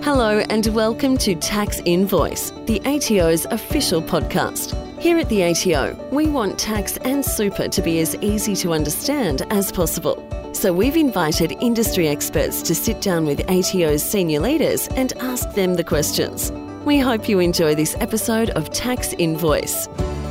Hello and welcome to Tax Invoice, the ATO's official podcast. Here at the ATO, we want tax and super to be as easy to understand as possible. So we've invited industry experts to sit down with ATO's senior leaders and ask them the questions. We hope you enjoy this episode of Tax Invoice.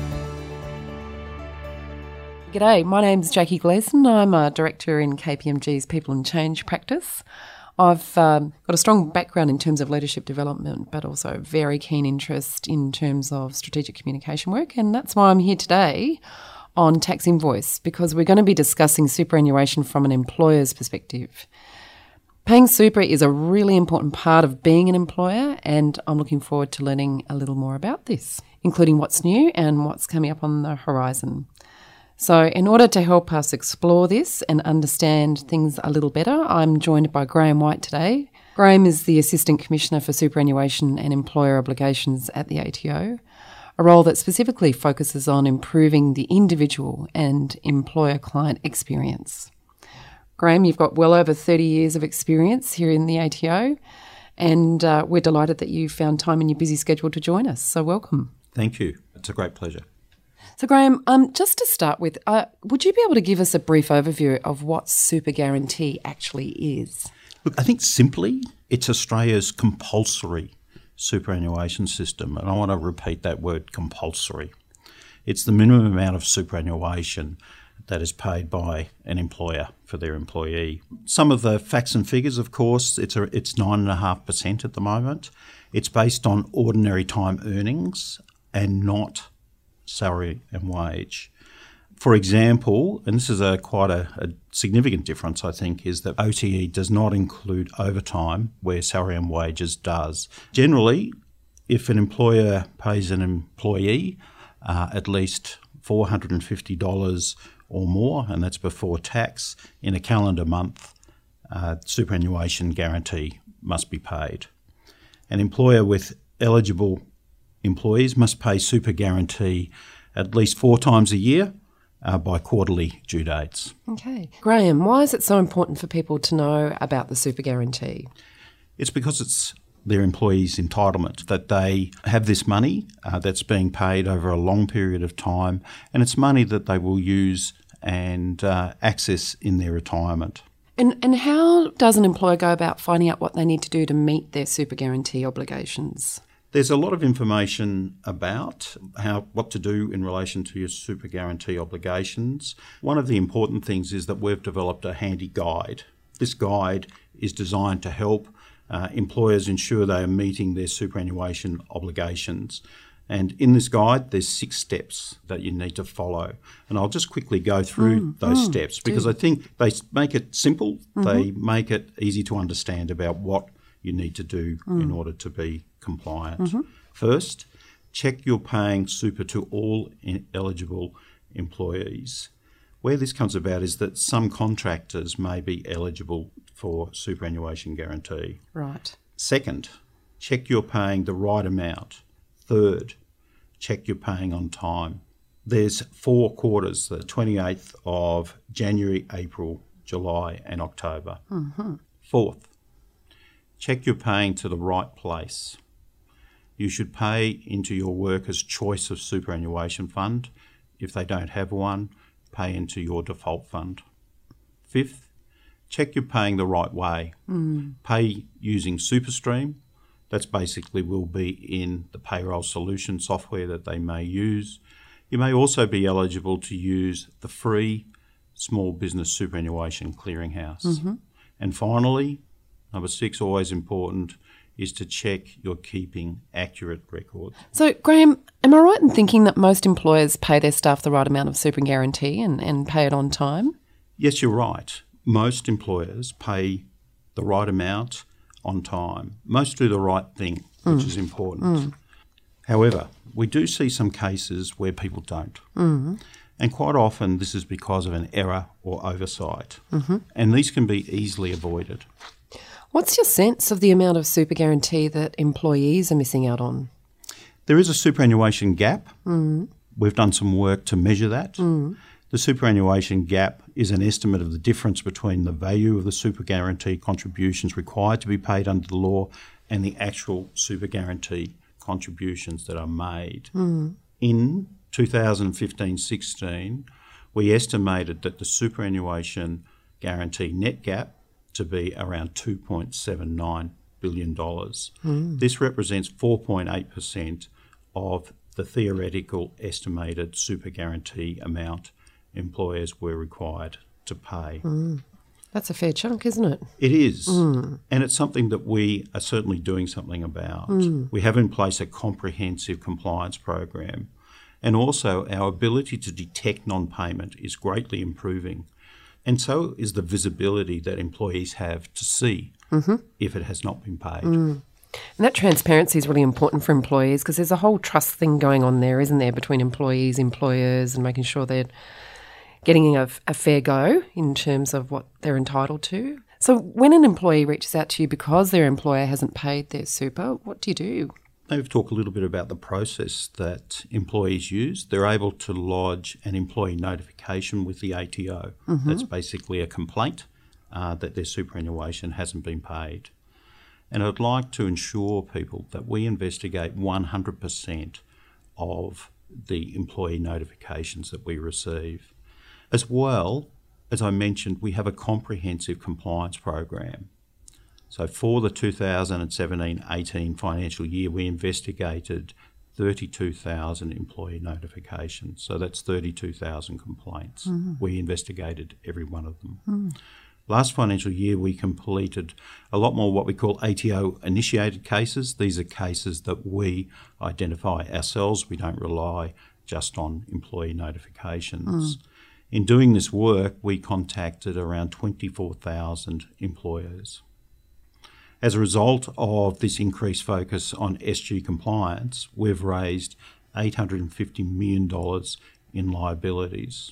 G'day, my name's Jackie Gleeson. I'm a director in KPMG's People and Change practice. I've got a strong background in terms of leadership development, but also a very keen interest in terms of strategic communication work, and that's why I'm here today on Tax Invoice, because we're going to be discussing superannuation from an employer's perspective. Paying super is a really important part of being an employer, and I'm looking forward to learning a little more about this, including what's new and what's coming up on the horizon. So in order to help us explore this and understand things a little better, I'm joined by Graham White today. Graham is the Assistant Commissioner for Superannuation and Employer Obligations at the ATO, a role that specifically focuses on improving the individual and employer-client experience. Graham, you've got well over 30 years of experience here in the ATO, and we're delighted that you found time in your busy schedule to join us, so welcome. Thank you. It's a great pleasure. So Graham, just to start with, would you be able to give us a brief overview of what Super Guarantee actually is? Look, I think simply it's Australia's compulsory superannuation system, and I want to repeat that word, compulsory. It's the minimum amount of superannuation that is paid by an employer for their employee. Some of the facts and figures, of course, it's 9.5% at the moment. It's based on ordinary time earnings and not salary and wage. For example, and this is quite a significant difference, I think, is that OTE does not include overtime where salary and wages does. Generally, if an employer pays an employee at least $450 or more, and that's before tax, in a calendar month, superannuation guarantee must be paid. An employer with eligible employees must pay super guarantee at least 4 times a year by quarterly due dates. Okay. Graham, why is it so important for people to know about the super guarantee? It's because it's their employees' entitlement, that they have this money that's being paid over a long period of time, and it's money that they will use and access in their retirement. And how does an employer go about finding out what they need to do to meet their super guarantee obligations? There's a lot of information about what to do in relation to your super guarantee obligations. One of the important things is that we've developed a handy guide. This guide is designed to help employers ensure they are meeting their superannuation obligations. And in this guide, there's 6 steps that you need to follow. And I'll just quickly go through those steps because I think they make it simple. They make it easy to understand about what you need to do in order to be compliant. First, check you're paying super to all eligible employees. Where this comes about is that some contractors may be eligible for superannuation guarantee. Right. Second, check you're paying the right amount. Third, check you're paying on time. There's 4 quarters, the 28th of January, April, July and October. Fourth, check you're paying to the right place. You should pay into your workers' choice of superannuation fund. If they don't have one, pay into your default fund. Fifth, check you're paying the right way. Pay using SuperStream. That's basically will be in the payroll solution software that they may use. You may also be eligible to use the free Small Business Superannuation Clearinghouse. And finally, number 6, always important, is to check you're keeping accurate records. So, Graham, am I right in thinking that most employers pay their staff the right amount of super guarantee and pay it on time? Yes, you're right. Most employers pay the right amount on time. Most do the right thing, which is important. However, we do see some cases where people don't. And quite often this is because of an error or oversight. And these can be easily avoided. What's your sense of the amount of super guarantee that employees are missing out on? There is a superannuation gap. We've done some work to measure that. The superannuation gap is an estimate of the difference between the value of the super guarantee contributions required to be paid under the law and the actual super guarantee contributions that are made. In 2015-16, we estimated that the superannuation guarantee net gap to be around $2.79 billion. This represents 4.8% of the theoretical estimated super guarantee amount employers were required to pay. That's a fair chunk, isn't it? It is. And it's something that we are certainly doing something about. We have in place a comprehensive compliance program, and also our ability to detect non-payment is greatly improving. And so is the visibility that employees have to see if it has not been paid. And that transparency is really important for employees, because there's a whole trust thing going on there, isn't there, between employees, employers, and making sure they're getting a fair go in terms of what they're entitled to. So when an employee reaches out to you because their employer hasn't paid their super, what do you do? Maybe talk a little bit about the process that employees use. They're able to lodge an employee notification with the ATO. That's basically a complaint that their superannuation hasn't been paid. And I'd like to ensure people that we investigate 100% of the employee notifications that we receive. As well, as I mentioned, we have a comprehensive compliance program. So for the 2017-18 financial year, we investigated 32,000 employee notifications. So that's 32,000 complaints. We investigated every one of them. Last financial year, we completed a lot more what we call ATO-initiated cases. These are cases that we identify ourselves. We don't rely just on employee notifications. In doing this work, we contacted around 24,000 employers. As a result of this increased focus on SG compliance, we've raised $850 million in liabilities.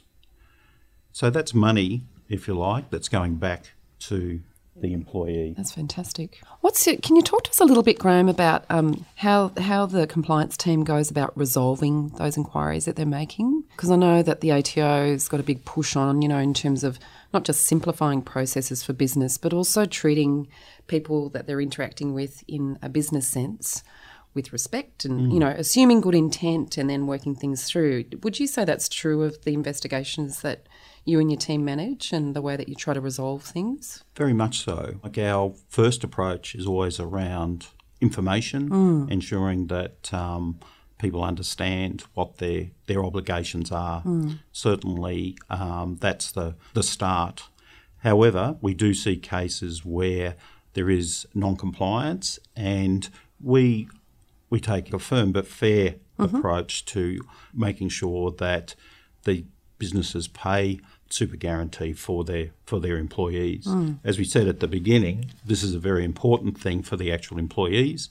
So that's money, if you like, that's going back to the employee. That's fantastic. Can you talk to us a little bit, Graham, about how the compliance team goes about resolving those inquiries that they're making? Because I know that the ATO's got a big push on, in terms of not just simplifying processes for business, but also treating people that they're interacting with in a business sense with respect and, assuming good intent and then working things through. Would you say that's true of the investigations that you and your team manage and the way that you try to resolve things? Very much so. Like, our first approach is always around information, ensuring that people understand what their obligations are. Certainly, that's the start. However, we do see cases where there is non-compliance, and we take a firm but fair approach to making sure that the businesses pay super guarantee for their employees. As we said at the beginning, this is a very important thing for the actual employees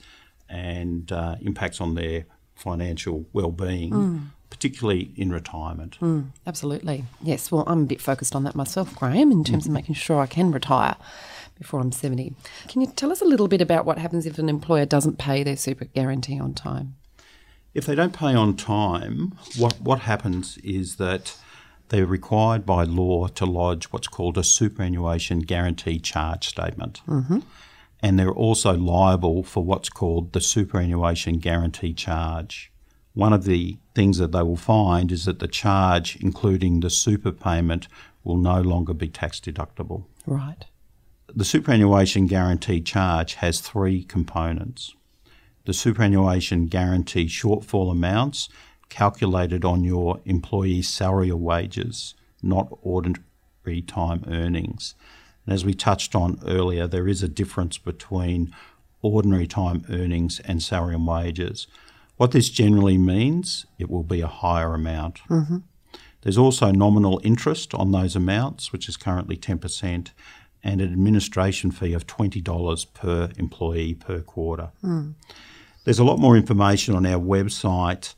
and impacts on their financial well-being, particularly in retirement. Absolutely. Yes, well, I'm a bit focused on that myself, Graham, in terms of making sure I can retire before I'm 70. Can you tell us a little bit about what happens if an employer doesn't pay their super guarantee on time? If they don't pay on time, what happens is that they're required by law to lodge what's called a superannuation guarantee charge statement. And they're also liable for what's called the superannuation guarantee charge. One of the things that they will find is that the charge, including the super payment, will no longer be tax deductible. Right. The superannuation guarantee charge has three components. The superannuation guarantee shortfall amounts calculated on your employee's salary or wages, not ordinary time earnings. And as we touched on earlier, there is a difference between ordinary time earnings and salary and wages. What this generally means, it will be a higher amount. There's also nominal interest on those amounts, which is currently 10%, and an administration fee of $20 per employee per quarter. There's a lot more information on our website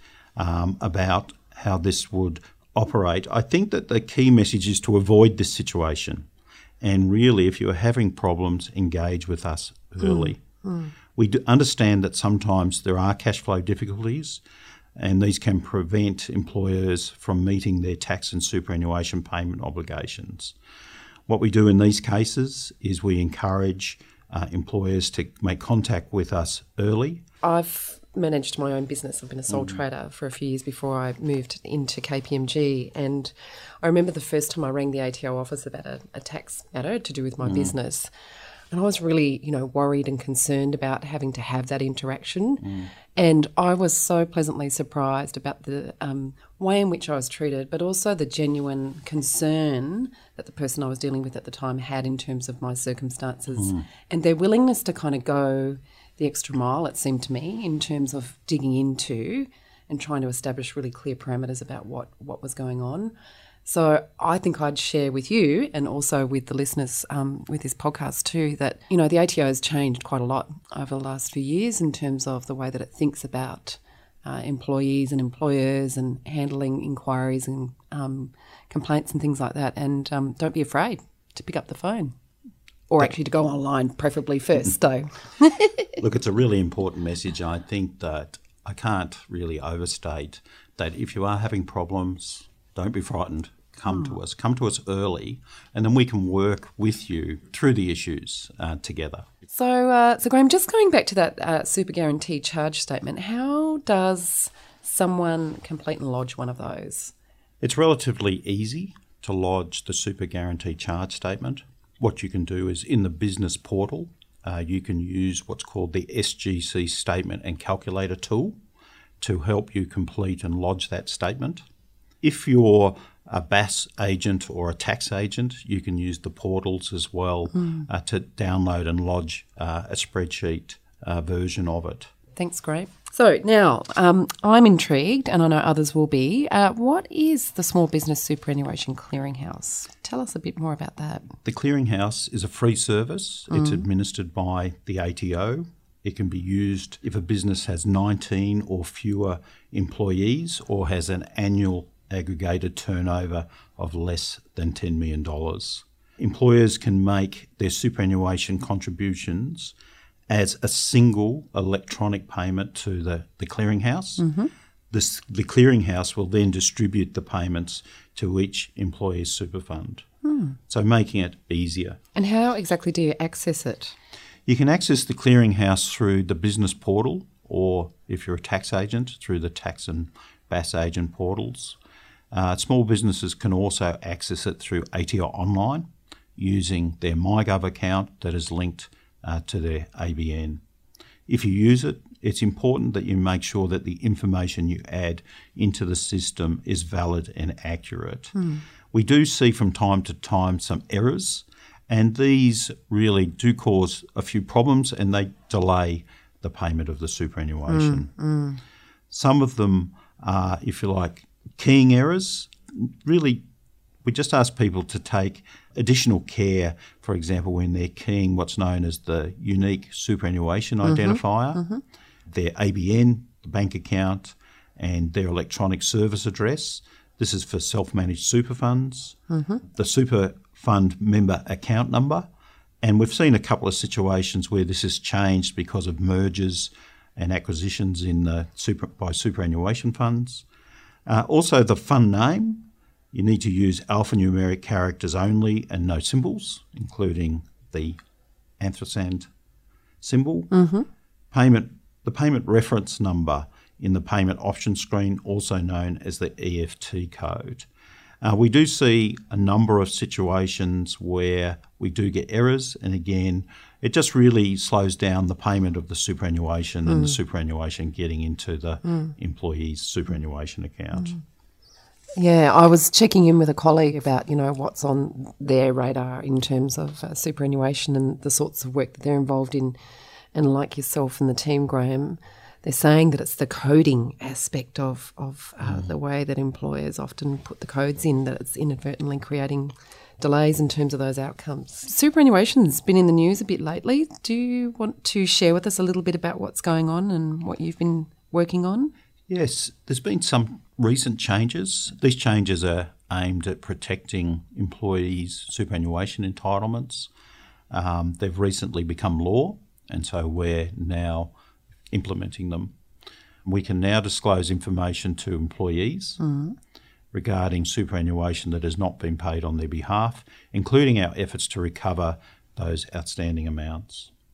about how this would operate. I think that the key message is to avoid this situation. And really, if you're having problems, engage with us early. We do understand that sometimes there are cash flow difficulties, and these can prevent employers from meeting their tax and superannuation payment obligations. What we do in these cases is we encourage employers to make contact with us early. I've managed my own business. I've been a sole trader for a few years before I moved into KPMG, and I remember the first time I rang the ATO office about a tax matter to do with my business, and I was really, worried and concerned about having to have that interaction. And I was so pleasantly surprised about the way in which I was treated, but also the genuine concern that the person I was dealing with at the time had in terms of my circumstances, and their willingness to kind of go the extra mile, it seemed to me, in terms of digging into and trying to establish really clear parameters about what was going on. So I think I'd share with you and also with the listeners with this podcast too that, the ATO has changed quite a lot over the last few years in terms of the way that it thinks about employees and employers and handling inquiries and complaints and things like that. And don't be afraid to pick up the phone. Or actually to go online, preferably first, though. Look, it's a really important message. I think that I can't really overstate that if you are having problems, don't be frightened. Come to us. Come to us early, and then we can work with you through the issues together. So Graham, just going back to that super guarantee charge statement, how does someone complete and lodge one of those? It's relatively easy to lodge the super guarantee charge statement. What you can do is in the business portal, you can use what's called the SGC statement and calculator tool to help you complete and lodge that statement. If you're a BAS agent or a tax agent, you can use the portals as well to download and lodge a spreadsheet version of it. Thanks, Graham. So now I'm intrigued, and I know others will be. What is the Small Business Superannuation Clearinghouse? Tell us a bit more about that. The Clearinghouse is a free service. It's administered by the ATO. It can be used if a business has 19 or fewer employees or has an annual aggregated turnover of less than $10 million. Employers can make their superannuation contributions as a single electronic payment to the clearinghouse. The clearinghouse will then distribute the payments to each employee's super fund, so making it easier. And how exactly do you access it? You can access the clearinghouse through the business portal, or if you're a tax agent, through the tax and BAS agent portals. Small businesses can also access it through ATO Online using their MyGov account that is linked to their ABN. If you use it, it's important that you make sure that the information you add into the system is valid and accurate. We do see from time to time some errors, and these really do cause a few problems and they delay the payment of the superannuation. Some of them are, if you like, keying errors. Really, we just ask people to take additional care, for example, when they're keying what's known as the unique superannuation identifier, their ABN, the bank account, and their electronic service address. This is for self-managed super funds, the super fund member account number, and we've seen a couple of situations where this has changed because of mergers and acquisitions in the by superannuation funds. Also, the fund name. You need to use alphanumeric characters only and no symbols, including the ampersand symbol. The payment reference number in the payment option screen, also known as the EFT code. We do see a number of situations where we do get errors, and again, it just really slows down the payment of the superannuation and the superannuation getting into the employee's superannuation account. Yeah, I was checking in with a colleague about, what's on their radar in terms of superannuation and the sorts of work that they're involved in. And like yourself and the team, Graham, they're saying that it's the coding aspect of the way that employers often put the codes in, that it's inadvertently creating delays in terms of those outcomes. Superannuation's been in the news a bit lately. Do you want to share with us a little bit about what's going on and what you've been working on? Yes, there's been some recent changes. These changes are aimed at protecting employees' superannuation entitlements. They've recently become law, and so we're now implementing them. We can now disclose information to employees regarding superannuation that has not been paid on their behalf, including our efforts to recover those outstanding amounts.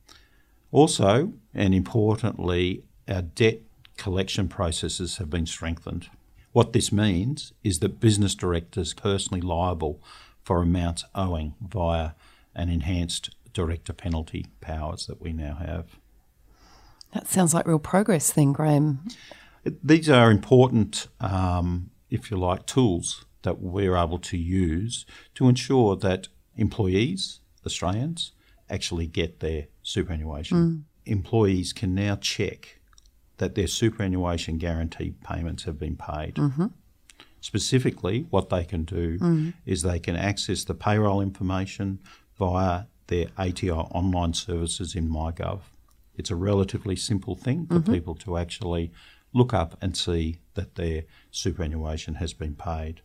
Also, and importantly, our debt collection processes have been strengthened. What this means is that business directors are personally liable for amounts owing via an enhanced director penalty powers that we now have. That sounds like real progress then, Graham. These are important, if you like, tools that we're able to use to ensure that employees, Australians, actually get their superannuation. Employees can now check that their superannuation guarantee payments have been paid. Specifically, what they can do is they can access the payroll information via their ATO online services in MyGov. It's a relatively simple thing for people to actually look up and see that their superannuation has been paid.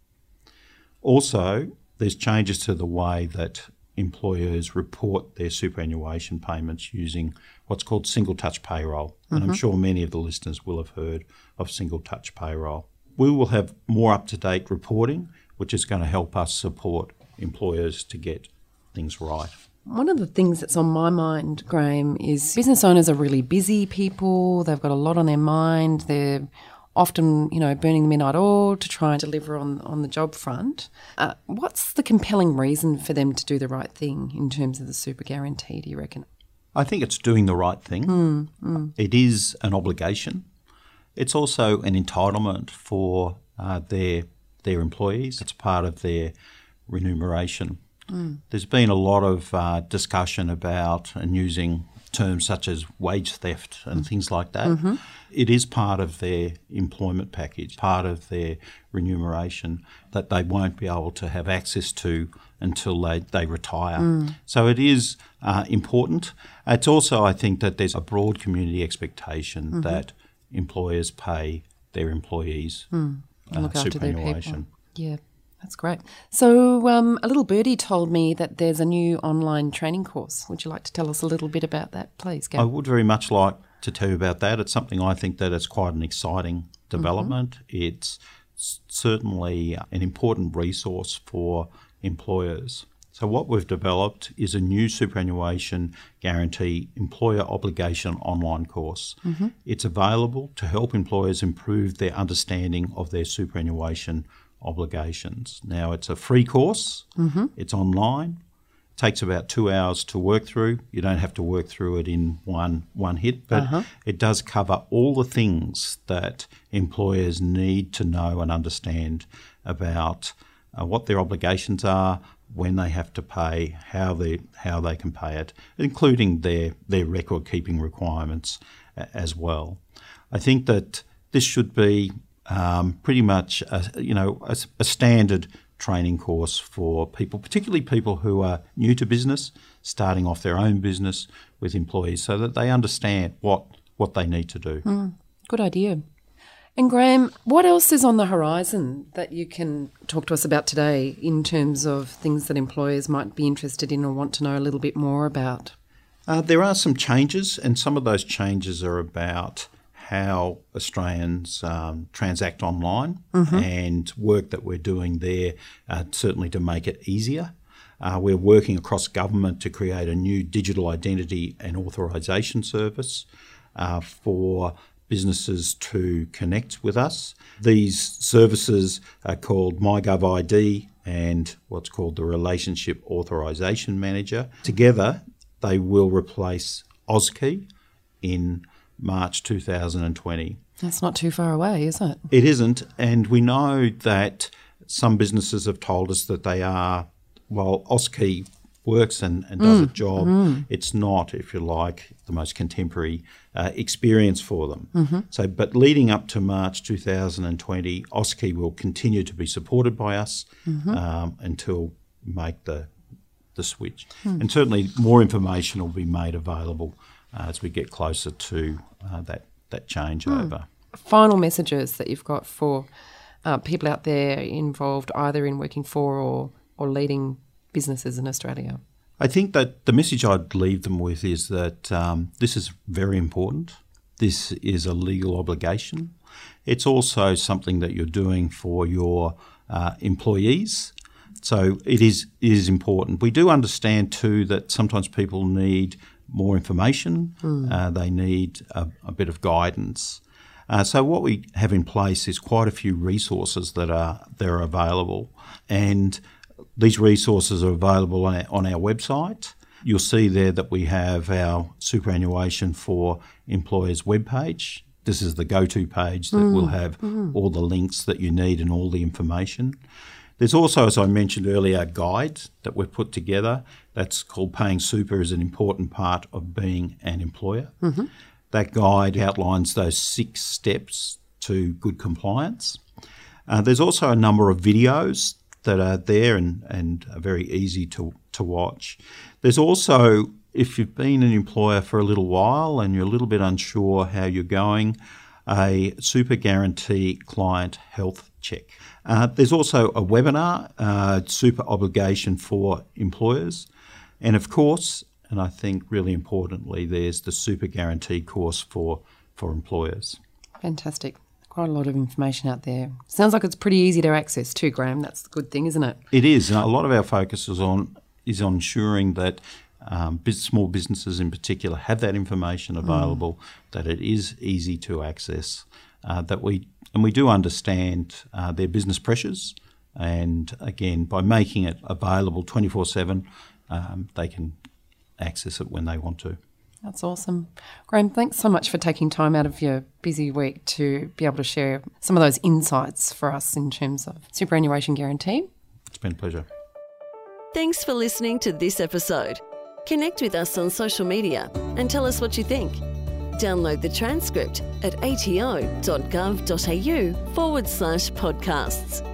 Also, there's changes to the way that employers report their superannuation payments using what's called single touch payroll. And I'm sure many of the listeners will have heard of single touch payroll. We will have more up-to-date reporting, which is going to help us support employers to get things right. One of the things that's on my mind, Graham, is business owners are really busy people. They've got a lot on their mind. They're often, burning the midnight oil to try and deliver on the job front. What's the compelling reason for them to do the right thing in terms of the super guarantee, do you reckon? I think it's doing the right thing. It is an obligation. It's also an entitlement for their employees. It's part of their remuneration. There's been a lot of discussion about and using terms such as wage theft and things like that. It is part of their employment package, part of their remuneration that they won't be able to have access to until they retire. So it is important. It's also, I think, that there's a broad community expectation that employers pay their employees look after their people. superannuation. Yeah. That's great. So a little birdie told me that there's a new online training course. Would you like to tell us a little bit about that, please, Gav? I would very much like to tell you about that. It's something I think that is quite an exciting development. It's certainly an important resource for employers. So what we've developed is a new superannuation guarantee employer obligation online course. It's available to help employers improve their understanding of their superannuation obligations. Now, it's a free course. It's online. It takes about 2 hours to work through. You don't have to work through it in one hit, but it does cover all the things that employers need to know and understand about what their obligations are, when they have to pay, how they can pay it, including their record-keeping requirements as well. I think that this should be pretty much a standard training course for people, particularly people who are new to business, starting off their own business with employees, so that they understand what they need to do. Good idea. And Graham, what else is on the horizon that you can talk to us about today in terms of things that employers might be interested in or want to know a little bit more about? There are some changes, and some of those changes are about how Australians transact online and work that we're doing there, certainly to make it easier. We're working across government to create a new digital identity and authorisation service for businesses to connect with us. These services are called MyGov ID and what's called the Relationship Authorisation Manager. Together, they will replace AusKey in March 2020. That's not too far away, is it? It isn't, and we know that some businesses have told us that they are, while AusKey works and does a job, it's not, if you like, the most contemporary experience for them. So, but leading up to March 2020, AusKey will continue to be supported by us until we make the switch. And certainly more information will be made available as we get closer to that changeover. Final messages that you've got for people out there involved either in working for or leading businesses in Australia? I think that the message I'd leave them with is that this is very important. This is a legal obligation. It's also something that you're doing for your employees. So it is important. We do understand too that sometimes people need more information. They need a bit of guidance. So what we have in place is quite a few resources that are available, and these resources are available on our website. You'll see there that we have our superannuation for employers webpage. This is the go-to page that will have all the links that you need and all the information. There's also, as I mentioned earlier, a guide that we've put together that's called Paying Super is an Important Part of Being an Employer. That guide outlines those 6 steps to good compliance. There's also a number of videos that are there and are very easy to watch. There's also, if you've been an employer for a little while and you're a little bit unsure how you're going, a Super Guarantee Client Health Check. There's also a webinar, Super Obligation for Employers. And of course, and I think really importantly, there's the Super Guarantee course for employers. Fantastic. Quite a lot of information out there. Sounds like it's pretty easy to access too, Graham. That's the good thing, isn't it? It is. And a lot of our focus is on ensuring that small businesses in particular have that information available, that it is easy to access, that we do understand their business pressures, and again, by making it available 24/7, they can access it when they want to. That's awesome. Graham, thanks so much for taking time out of your busy week to be able to share some of those insights for us in terms of superannuation guarantee. It's been a pleasure. Thanks for listening to this episode. Connect with us on social media and tell us what you think. Download the transcript at ato.gov.au/podcasts.